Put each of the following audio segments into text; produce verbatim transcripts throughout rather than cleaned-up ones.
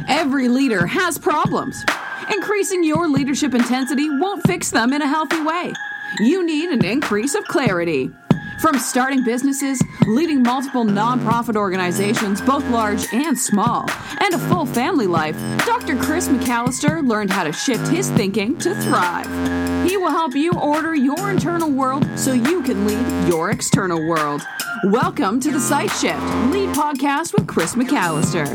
Every leader has problems. Increasing your leadership intensity won't fix them in a healthy way. You need an increase of clarity. From starting businesses, leading multiple nonprofit organizations, both large and small, and a full family life, Doctor Chris McAllister learned how to shift his thinking to thrive. He will help you order your internal world so you can lead your external world. Welcome to the Sight Shift Lead Podcast with Chris McAllister.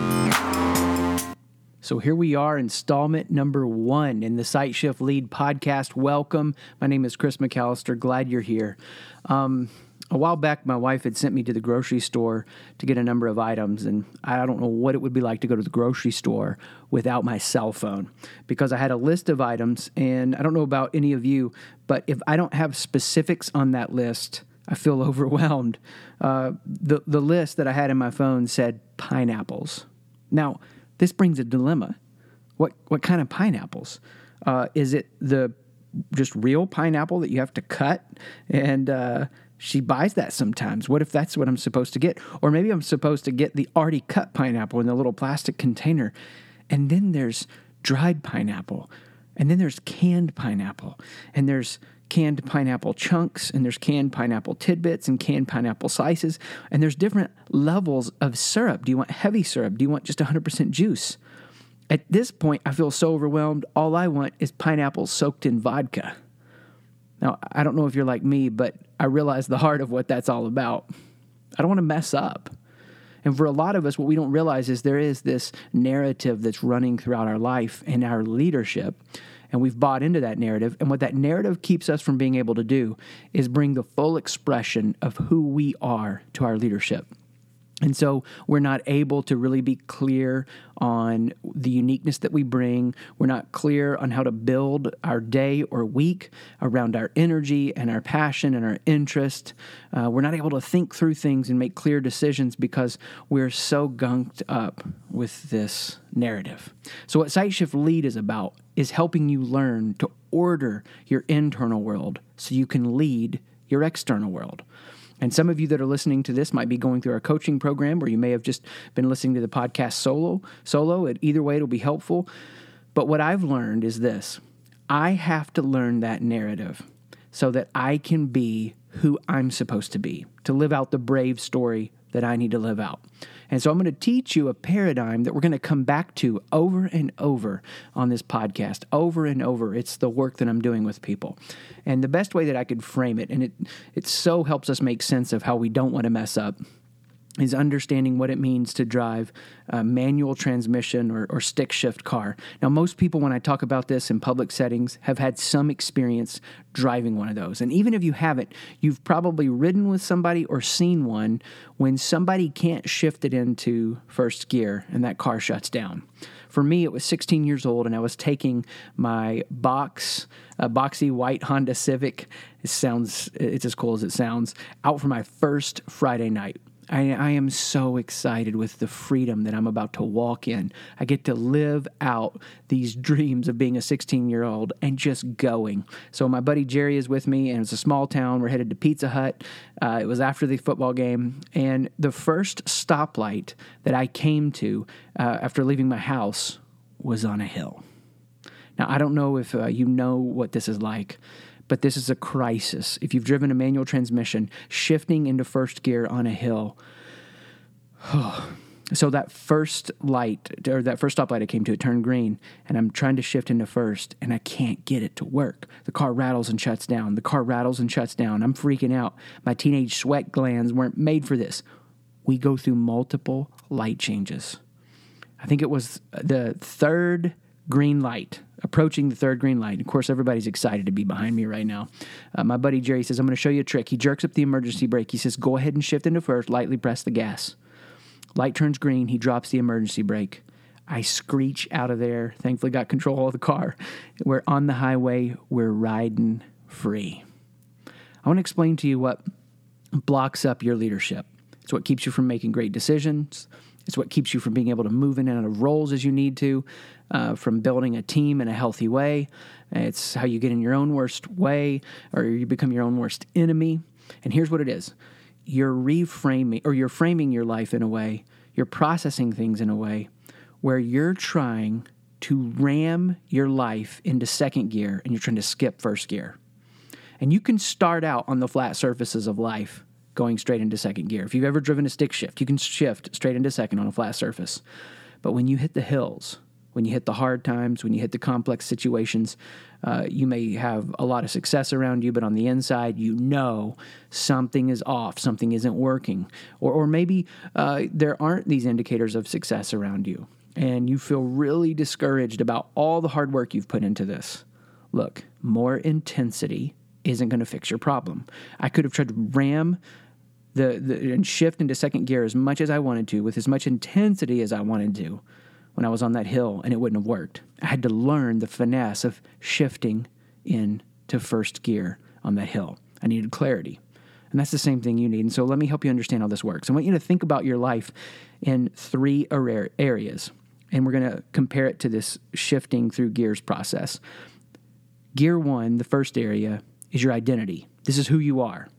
So here we are, installment number one in the Sight Shift Lead Podcast. Welcome. My name is Chris McAllister. Glad you're here. Um, a while back, my wife had sent me to the grocery store to get a number of items, and I don't know what it would be like to go to the grocery store without my cell phone, because I had a list of items, and I don't know about any of you, but if I don't have specifics on that list, I feel overwhelmed. Uh, the, the list that I had in my phone said pineapples. Now, this brings a dilemma. What what kind of pineapples? Uh, is it the just real pineapple that you have to cut? And uh, she buys that sometimes. What if that's what I'm supposed to get? Or maybe I'm supposed to get the already cut pineapple in the little plastic container. And then there's dried pineapple. And then there's canned pineapple. And there's canned pineapple chunks, and there's canned pineapple tidbits and canned pineapple slices, and there's different levels of syrup. Do you want heavy syrup? Do you want just one hundred percent juice? At this point, I feel so overwhelmed. All I want is pineapple soaked in vodka. Now, I don't know if you're like me, but I realize the heart of what that's all about. I don't want to mess up. And for a lot of us, what we don't realize is there is this narrative that's running throughout our life and our leadership. And we've bought into that narrative. And what that narrative keeps us from being able to do is bring the full expression of who we are to our leadership. And so we're not able to really be clear on the uniqueness that we bring. We're not clear on how to build our day or week around our energy and our passion and our interest. Uh, we're not able to think through things and make clear decisions because we're so gunked up with this narrative. So what Sight Shift Lead is about is helping you learn to order your internal world so you can lead your external world. And some of you that are listening to this might be going through our coaching program, or you may have just been listening to the podcast solo. Solo. Either way, it'll be helpful. But what I've learned is this. I have to learn that narrative so that I can be who I'm supposed to be, to live out the brave story that I need to live out. And so I'm going to teach you a paradigm that we're going to come back to over and over on this podcast, over and over. It's the work that I'm doing with people. And the best way that I could frame it, and it it so helps us make sense of how we don't want to mess up, is understanding what it means to drive a manual transmission or, or stick shift car. Now, most people, when I talk about this in public settings, have had some experience driving one of those. And even if you haven't, you've probably ridden with somebody or seen one when somebody can't shift it into first gear and that car shuts down. For me, it was sixteen years old, and I was taking my box, uh, boxy white Honda Civic. It sounds, it's as cool as it sounds, out for my first Friday night. I, I am so excited with the freedom that I'm about to walk in. I get to live out these dreams of being a sixteen-year-old and just going. So my buddy Jerry is with me, and it's a small town. We're headed to Pizza Hut. Uh, it was after the football game, and the first stoplight that I came to uh, after leaving my house was on a hill. Now, I don't know if uh, you know what this is like, but this is a crisis. If you've driven a manual transmission, shifting into first gear on a hill. So that first light, or that first stoplight I came to, it turned green, and I'm trying to shift into first, and I can't get it to work. The car rattles and shuts down. The car rattles and shuts down. I'm freaking out. My teenage sweat glands weren't made for this. We go through multiple light changes. I think it was the third green light, approaching the third green light. Of course, everybody's excited to be behind me right now. Uh, my buddy Jerry says, I'm going to show you a trick. He jerks up the emergency brake. He says, go ahead and shift into first, lightly press the gas. Light turns green. He drops the emergency brake. I screech out of there. Thankfully got control of the car. We're on the highway. We're riding free. I want to explain to you what blocks up your leadership. It's what keeps you from making great decisions. It's what keeps you from being able to move in and out of roles as you need to, uh, from building a team in a healthy way. It's how you get in your own worst way, or you become your own worst enemy. And here's what it is. You're reframing, or you're framing your life in a way, you're processing things in a way where you're trying to ram your life into second gear and you're trying to skip first gear. And you can start out on the flat surfaces of life going straight into second gear. If you've ever driven a stick shift, you can shift straight into second on a flat surface. But when you hit the hills, when you hit the hard times, when you hit the complex situations, uh, you may have a lot of success around you, but on the inside, you know something is off, something isn't working. Or, or maybe uh, there aren't these indicators of success around you, and you feel really discouraged about all the hard work you've put into this. Look, more intensity isn't going to fix your problem. I could have tried to ram the, the and shift into second gear as much as I wanted to, with as much intensity as I wanted to when I was on that hill, and it wouldn't have worked. I had to learn the finesse of shifting into first gear on that hill. I needed clarity. And that's the same thing you need. And so let me help you understand how this works. I want you to think about your life in three areas, and we're going to compare it to this shifting through gears process. Gear one, the first area, is your identity. This is who you are.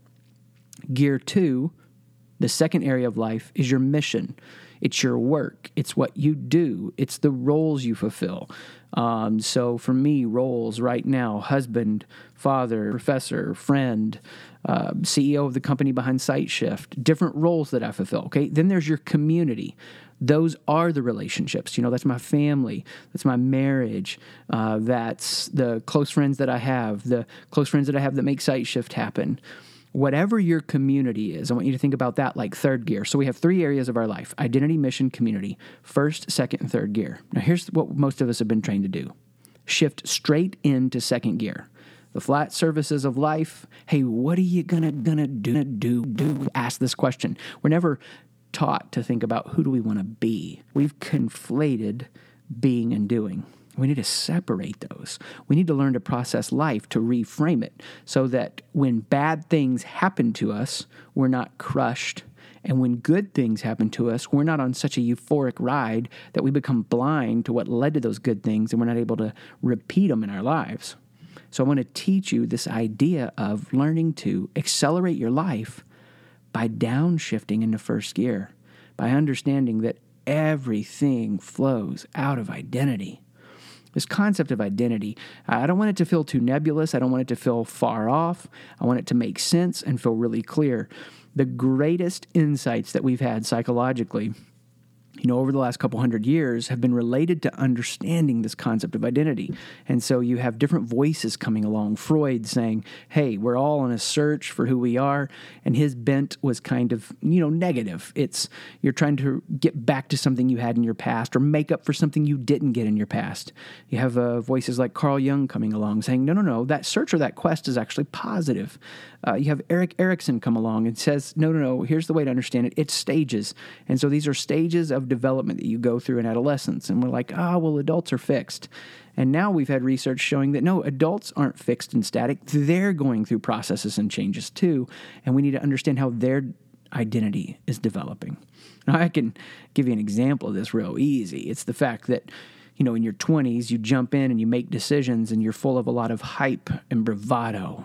Gear two, the second area of life, is your mission. It's your work. It's what you do. It's the roles you fulfill. Um, so for me, roles right now: husband, father, professor, friend, uh, C E O of the company behind SiteShift, different roles that I fulfill. Okay. Then there's your community. Those are the relationships. You know, that's my family. That's my marriage. Uh, that's the close friends that I have, the close friends that I have that make SiteShift happen. Whatever your community is, I want you to think about that like third gear. So we have three areas of our life: identity, mission, community. First, second, and third gear. Now here's what most of us have been trained to do. Shift straight into second gear. The flat surfaces of life. Hey, what are you gonna gonna do? Do do? Ask this question. We're never taught to think about who do we want to be. We've conflated being and doing. We need to separate those. We need to learn to process life, to reframe it, so that when bad things happen to us, we're not crushed. And when good things happen to us, we're not on such a euphoric ride that we become blind to what led to those good things, and we're not able to repeat them in our lives. So I want to teach you this idea of learning to accelerate your life by downshifting into first gear, by understanding that everything flows out of identity. This concept of identity, I don't want it to feel too nebulous. I don't want it to feel far off. I want it to make sense and feel really clear. The greatest insights that we've had psychologically, you know, over the last couple hundred years have been related to understanding this concept of identity. And so you have different voices coming along. Freud saying, hey, we're all on a search for who we are. And his bent was kind of, you know, negative. It's you're trying to get back to something you had in your past or make up for something you didn't get in your past. You have uh, voices like Carl Jung coming along saying, no, no, no, that search or that quest is actually positive. Uh, you have Erik Erikson come along and says, no, no, no, here's the way to understand it. It's stages. And so these are stages of development that you go through in adolescence. And we're like, ah, oh, well, adults are fixed. And now we've had research showing that no, adults aren't fixed and static. They're going through processes and changes too. And we need to understand how their identity is developing. Now, I can give you an example of this real easy. It's the fact that, you know, in your twenties, you jump in and you make decisions and you're full of a lot of hype and bravado.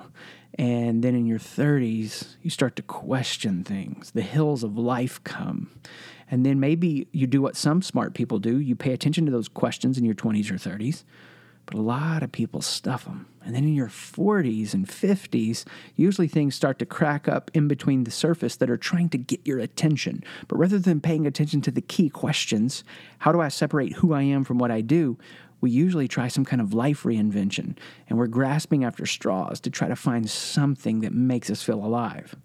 And then in your thirties, you start to question things. The hills of life come. And then maybe you do what some smart people do. You pay attention to those questions in your twenties or thirties. But a lot of people stuff them. And then in your forties and fifties, usually things start to crack up in between the surface that are trying to get your attention. But rather than paying attention to the key questions, how do I separate who I am from what I do? We usually try some kind of life reinvention, and we're grasping after straws to try to find something that makes us feel alive.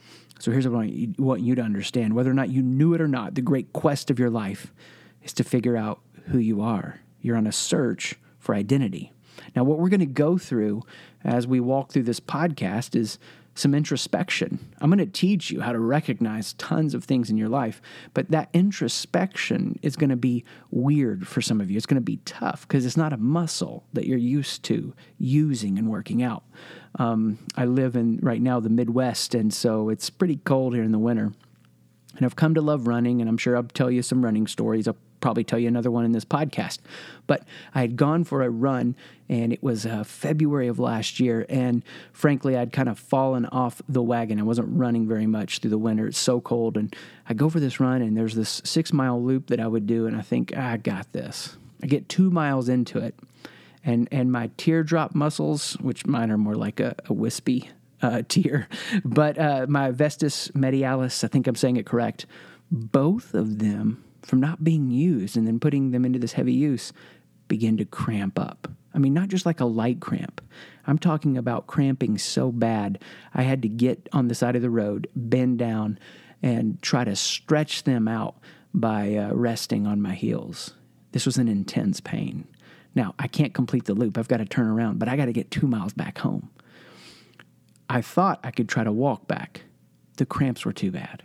So here's what I want you to understand. Whether or not you knew it or not, the great quest of your life is to figure out who you are. You're on a search for identity. Now, what we're going to go through as we walk through this podcast is some introspection. I'm going to teach you how to recognize tons of things in your life, but that introspection is going to be weird for some of you. It's going to be tough because it's not a muscle that you're used to using and working out. Um, I live in, right now, the Midwest, and so it's pretty cold here in the winter. And I've come to love running, and I'm sure I'll tell you some running stories. I'll probably tell you another one in this podcast. But I had gone for a run, and it was uh, February of last year. And frankly, I'd kind of fallen off the wagon. I wasn't running very much through the winter. It's so cold. And I go for this run, and there's this six-mile loop that I would do, and I think, ah, I got this. I get two miles into it, and and my teardrop muscles, which mine are more like a, a wispy uh, tear, but uh, my vestis medialis, I think I'm saying it correct, both of them, from not being used and then putting them into this heavy use, begin to cramp up. I mean, not just like a light cramp. I'm talking about cramping so bad, I had to get on the side of the road, bend down, and try to stretch them out by uh, resting on my heels. This was an intense pain. Now, I can't complete the loop. I've got to turn around, but I got to get two miles back home. I thought I could try to walk back. The cramps were too bad.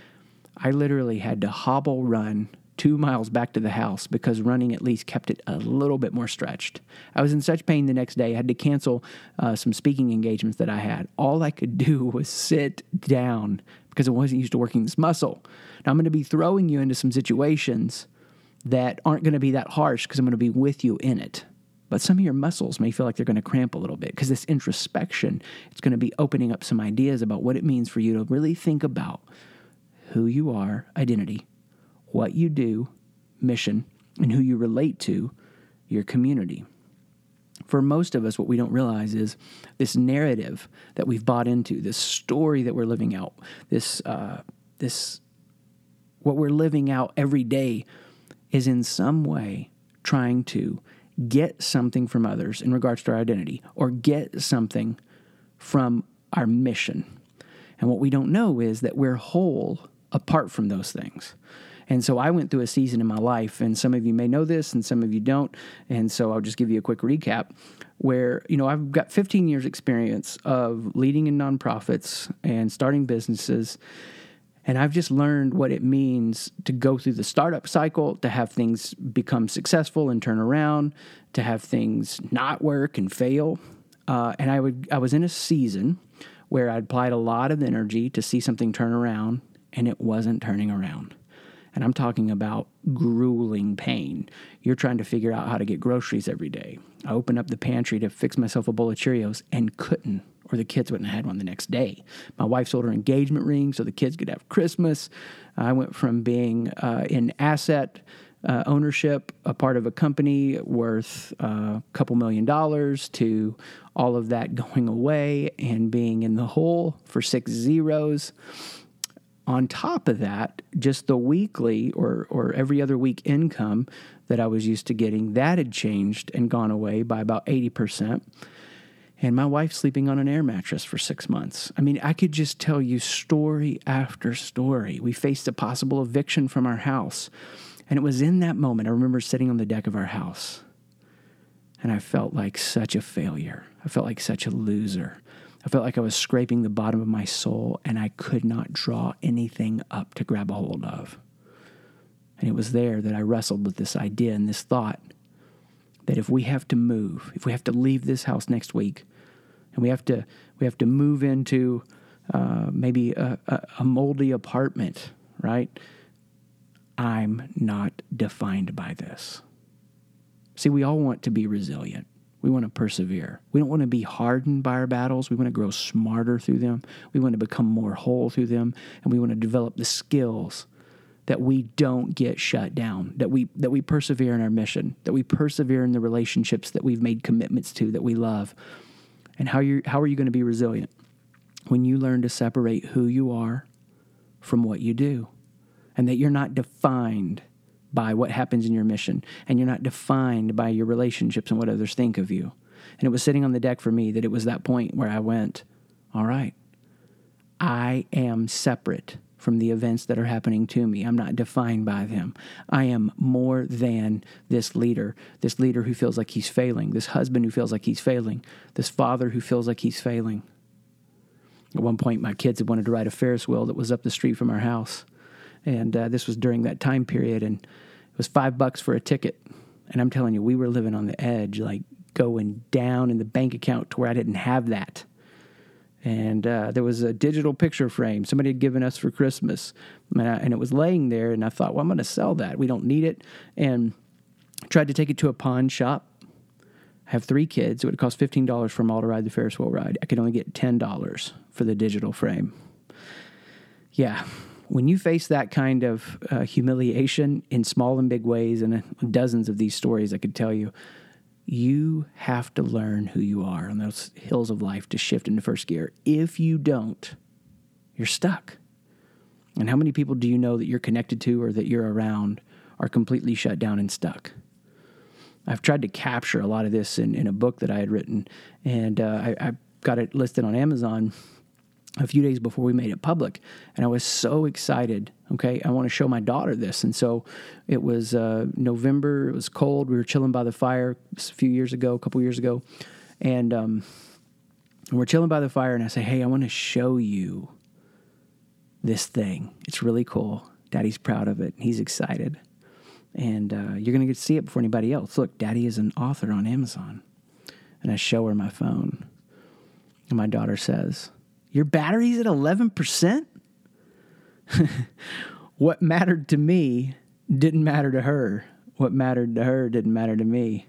I literally had to hobble run two miles back to the house because running at least kept it a little bit more stretched. I was in such pain the next day. I had to cancel uh, some speaking engagements that I had. All I could do was sit down because I wasn't used to working this muscle. Now, I'm going to be throwing you into some situations that aren't going to be that harsh because I'm going to be with you in it. But some of your muscles may feel like they're going to cramp a little bit because this introspection, it's going to be opening up some ideas about what it means for you to really think about who you are, identity, what you do, mission, and who you relate to, your community. For most of us, what we don't realize is this narrative that we've bought into, this story that we're living out, this, uh, this, what we're living out every day is in some way trying to get something from others in regards to our identity or get something from our mission. And what we don't know is that we're whole apart from those things. And so I went through a season in my life, and some of you may know this and some of you don't, and so I'll just give you a quick recap, where, you know, I've got fifteen years experience of leading in nonprofits and starting businesses, and I've just learned what it means to go through the startup cycle, to have things become successful and turn around, to have things not work and fail. Uh, and I would I was in a season where I applied a lot of energy to see something turn around, and it wasn't turning around. And I'm talking about grueling pain. You're trying to figure out how to get groceries every day. I opened up the pantry to fix myself a bowl of Cheerios and couldn't, or the kids wouldn't have had one the next day. My wife sold her engagement ring so the kids could have Christmas. I went from being uh, in asset uh, ownership, a part of a company worth uh, a couple million dollars, to all of that going away and being in the hole for six zeros. On top of that, just the weekly or or every other week income that I was used to getting, that had changed and gone away by about eighty percent. And my wife sleeping on an air mattress for six months. I mean, I could just tell you story after story. We faced a possible eviction from our house. And it was in that moment, I remember sitting on the deck of our house, and I felt like such a failure. I felt like such a loser. I felt like I was scraping the bottom of my soul, and I could not draw anything up to grab a hold of. And it was there that I wrestled with this idea and this thought that if we have to move, if we have to leave this house next week, and we have to we have to move into uh, maybe a, a, a moldy apartment, right? I'm not defined by this. See, we all want to be resilient. We want to persevere. We don't want to be hardened by our battles. We want to grow smarter through them. We want to become more whole through them. And we want to develop the skills that we don't get shut down, that we that we persevere in our mission, that we persevere in the relationships that we've made commitments to, that we love. And how you how are you going to be resilient? When you learn to separate who you are from what you do, and that you're not defined by what happens in your mission, and you're not defined by your relationships and what others think of you. And it was sitting on the deck for me that it was that point where I went, all right, I am separate from the events that are happening to me. I'm not defined by them. I am more than this leader, this leader who feels like he's failing, this husband who feels like he's failing, this father who feels like he's failing. At one point, my kids had wanted to ride a Ferris wheel that was up the street from our house. And uh, this was during that time period, and it was five bucks for a ticket. And I'm telling you, we were living on the edge, like going down in the bank account to where I didn't have that. And uh, there was a digital picture frame somebody had given us for Christmas. And, I, and it was laying there, and I thought, well, I'm going to sell that. We don't need it. And tried to take it to a pawn shop. I have three kids. It would cost fifteen dollars for them all to ride the Ferris wheel ride. I could only get ten dollars for the digital frame. Yeah, when you face that kind of uh, humiliation in small and big ways, and uh, dozens of these stories I could tell you, you have to learn who you are on those hills of life to shift into first gear. If you don't, you're stuck. And how many people do you know that you're connected to or that you're around are completely shut down and stuck? I've tried to capture a lot of this in, in a book that I had written, and uh, I, I got it listed on Amazon a few days before we made it public, and I was so excited. Okay, I want to show my daughter this, and so it was uh, November. It was cold. We were chilling by the fire a few years ago, a couple years ago, and um, we're chilling by the fire, and I say, "Hey, I want to show you this thing. It's really cool. Daddy's proud of it. He's excited, and uh, you're gonna get to see it before anybody else. Look, Daddy is an author on Amazon." And I show her my phone, and my daughter says, "Your battery's at eleven percent? What mattered to me didn't matter to her. What mattered to her didn't matter to me."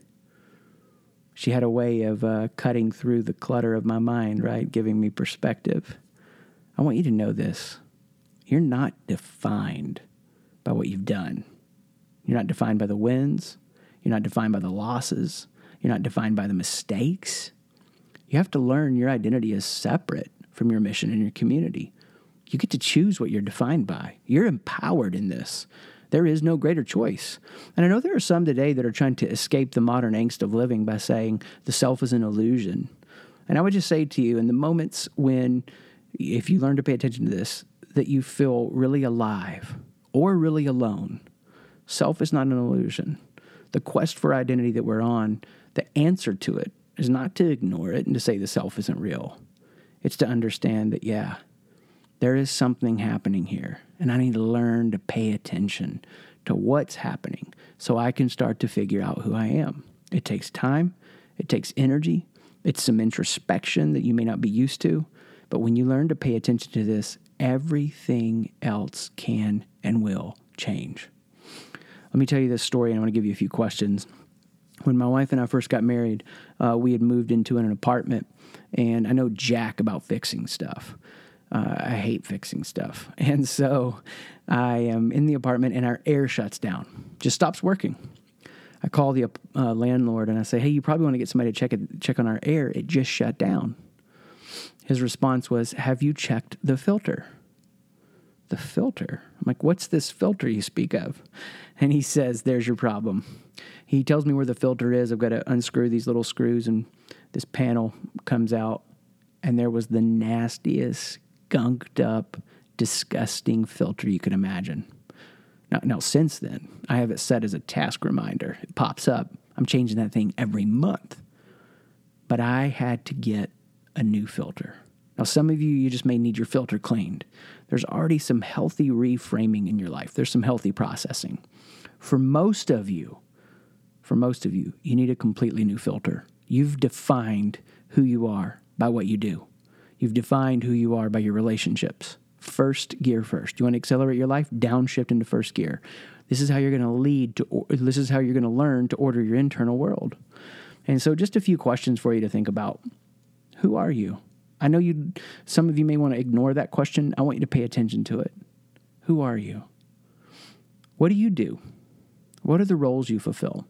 She had a way of uh, cutting through the clutter of my mind, right? Giving me perspective. I want you to know this. You're not defined by what you've done. You're not defined by the wins. You're not defined by the losses. You're not defined by the mistakes. You have to learn your identity is separate from your mission and your community. You get to choose what you're defined by. You're empowered in this. There is no greater choice. And I know there are some today that are trying to escape the modern angst of living by saying the self is an illusion. And I would just say to you, in the moments when, if you learn to pay attention to this, that you feel really alive or really alone, self is not an illusion. The quest for identity that we're on, the answer to it is not to ignore it and to say the self isn't real. It's to understand that, yeah, there is something happening here, and I need to learn to pay attention to what's happening so I can start to figure out who I am. It takes time. It takes energy. It's some introspection that you may not be used to. But when you learn to pay attention to this, everything else can and will change. Let me tell you this story, and I want to give you a few questions. When my wife and I first got married, uh, we had moved into an apartment, and I know jack about fixing stuff. Uh, I hate fixing stuff. And so I am in the apartment, and our air shuts down, just stops working. I call the uh, landlord, and I say, "Hey, you probably want to get somebody to check it, check on our air. It just shut down." His response was, "Have you checked the filter?" The filter? I'm like, "What's this filter you speak of?" And he says, "There's your problem." He tells me where the filter is. I've got to unscrew these little screws, and this panel comes out, and there was the nastiest, gunked up, disgusting filter you could imagine. Now, now, since then, I have it set as a task reminder. It pops up. I'm changing that thing every month. But I had to get a new filter. Now, some of you, you just may need your filter cleaned. There's already some healthy reframing in your life. There's some healthy processing. For most of you, for most of you, you need a completely new filter. You've defined who you are by what you do. You've defined who you are by your relationships. First gear first. You want to accelerate your life? Downshift into first gear. This is how you're going to lead to, or, this is how you're going to learn to order your internal world. And so just a few questions for you to think about. Who are you? I know you. Some of you may want to ignore that question. I want you to pay attention to it. Who are you? What do you do? What are the roles you fulfill?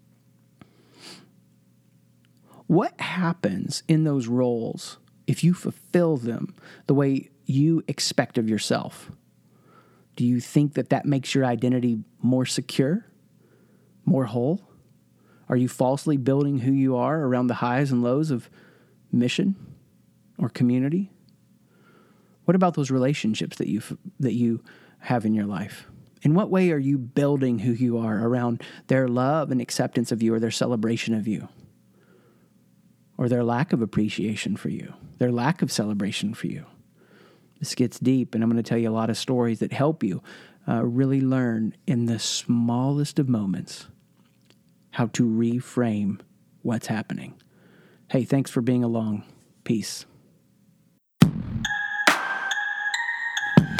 What happens in those roles if you fulfill them the way you expect of yourself? Do you think that that makes your identity more secure, more whole? Are you falsely building who you are around the highs and lows of mission or community? What about those relationships that you that you have in your life? In what way are you building who you are around their love and acceptance of you, or their celebration of you, or their lack of appreciation for you, their lack of celebration for you? This gets deep, and I'm going to tell you a lot of stories that help you uh, really learn in the smallest of moments how to reframe what's happening. Hey, thanks for being along. Peace.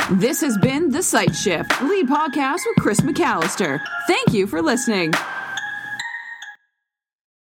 This has been The Sight Shift, lead podcast with Chris McAllister. Thank you for listening.